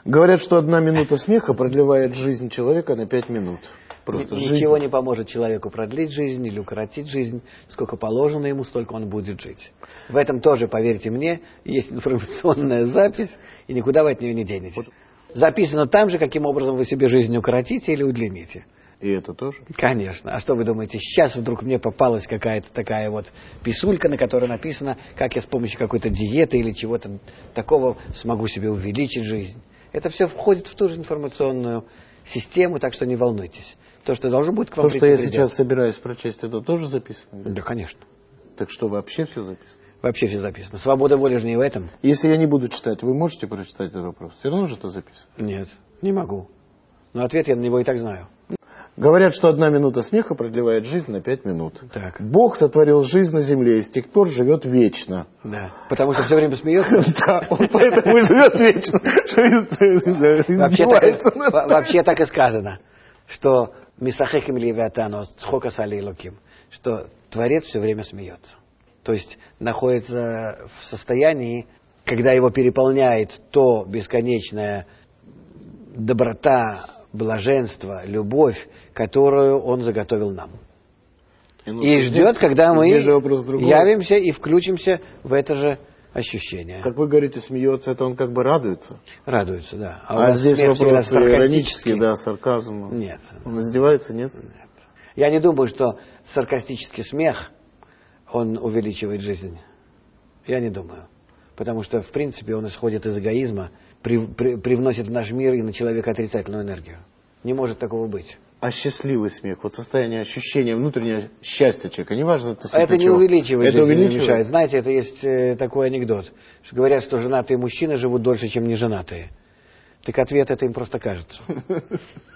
Говорят, что 1 минута смеха продлевает жизнь человека на 5 минут. Просто ничего не поможет человеку продлить жизнь или укоротить жизнь. Сколько положено ему, столько он будет жить. В этом тоже, поверьте мне, есть информационная запись, и никуда вы от нее не денетесь. Записано там же, каким образом вы себе жизнь укоротите или удлините. И это тоже? Конечно. А что вы думаете, сейчас вдруг мне попалась какая-то такая вот писулька, на которой написано, как я с помощью какой-то диеты или чего-то такого смогу себе увеличить жизнь. Это все входит в ту же информационную систему, так что не волнуйтесь. То, что должно будет к вам То, что я придет. сейчас собираюсь прочесть, это тоже записано? Да, конечно. Так что, вообще все записано? Вообще все записано. Свобода воли же не в этом. Если я не буду читать, вы можете прочитать этот вопрос? Все равно же это записано? Нет, не могу. Но ответ я на него и так знаю. Говорят, что 1 минута смеха продлевает жизнь на 5 минут. Так. Бог сотворил жизнь на земле и с тех пор живет вечно. Да. Потому что все время смеется? Да, он поэтому и живет вечно. Вообще так и сказано, что Мисахеким Левиатану Цхока Сали Луким, что Творец все время смеется. То есть находится в состоянии, когда его переполняет то бесконечная доброта, блаженство, любовь, которую он заготовил нам. И ждет, когда мы явимся и включимся в это же ощущение. Как вы говорите, смеется, это он как бы радуется? Радуется, да. А здесь вопрос иронический, да, сарказм. Нет. Он издевается, нет? Нет. Я не думаю, что саркастический смех, он увеличивает жизнь. Я не думаю. Потому что, в принципе, он исходит из эгоизма, привносит в наш мир и на человека отрицательную энергию. Не может такого быть. А счастливый смех, вот состояние ощущения внутреннего счастья человека, неважно, это не увеличивает, это не мешает. Знаете, это есть такой анекдот, что говорят, что женатые мужчины живут дольше, чем неженатые. Так ответ это им просто кажется.